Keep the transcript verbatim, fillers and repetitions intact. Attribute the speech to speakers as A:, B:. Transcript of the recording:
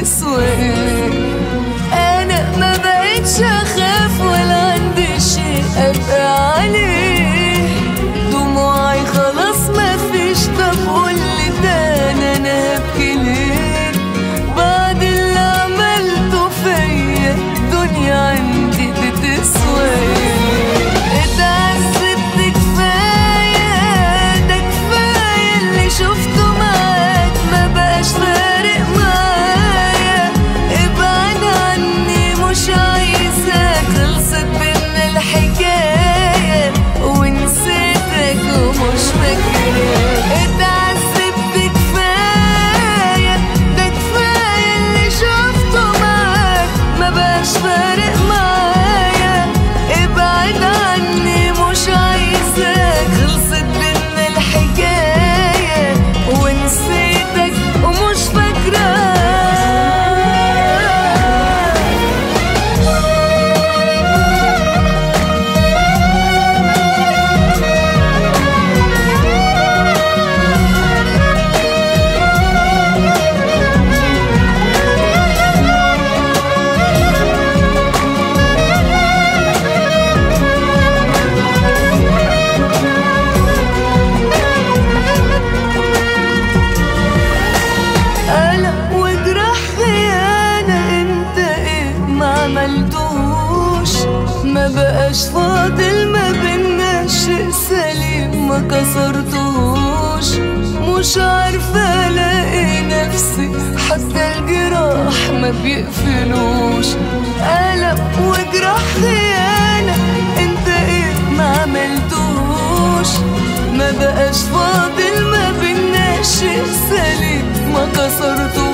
A: تسوى ايه. انا ما بقتش اخاف ولا عندي شيء ابقى عليه، دموعي خلاص ما فيش. طب قولي تاني انا هبكي ليه بعد اللي عملته فيا؟ الدنيا عندي دي تسوى ايه. اتعذبت كفاية، ده كفاية اللي شفته معاك ما بقاش فارق معايا. ابعد عني مش عايزاك، خلصت بينا الحكاية ونسيتك ومش فاكراك. اتعذبت كفاية، ده كفاية اللي شفته معاك ما بقاش فارق معايا. ابعد عني مش عايزاك، خلصت بينا الحكاية ونسيتك ومش فاكراك. قلق وجرح خيانة، انت ايه ما عملتوش؟ ما بقاش فاضل ما بينا شيء سليم ما كسرتوش. مش عارفة الاقي نفسي، حتى الجراح ما بيقفلوش. قلق وجرح خيانة، انت ايه ما عملتوش؟ ما بقاش فاضل ما بينا شيء سليم ما كسرتوش.